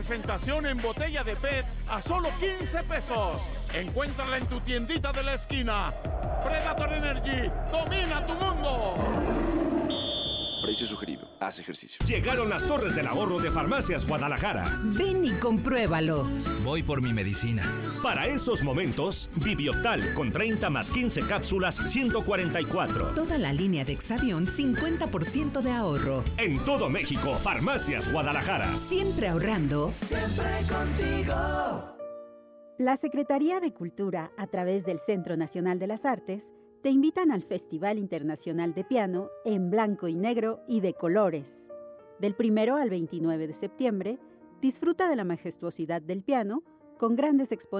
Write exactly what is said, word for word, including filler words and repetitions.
presentación en botella de P E T a solo quince pesos. Encuéntrala en tu tiendita de la esquina. Predator Energy, domina tu mundo. Precio sugerido. Haz ejercicio. Llegaron las torres del ahorro de Farmacias Guadalajara. Ven y compruébalo. Voy por mi medicina. Para esos momentos, Vivioptal con treinta más quince cápsulas, ciento cuarenta y cuatro. Toda la línea de Exavión, cincuenta por ciento de ahorro. En todo México, Farmacias Guadalajara. Siempre ahorrando. Siempre contigo. La Secretaría de Cultura, a través del Centro Nacional de las Artes, te invitan al Festival Internacional de Piano en blanco y negro y de colores. Del primero al veintinueve de septiembre, disfruta de la majestuosidad del piano con grandes exposiciones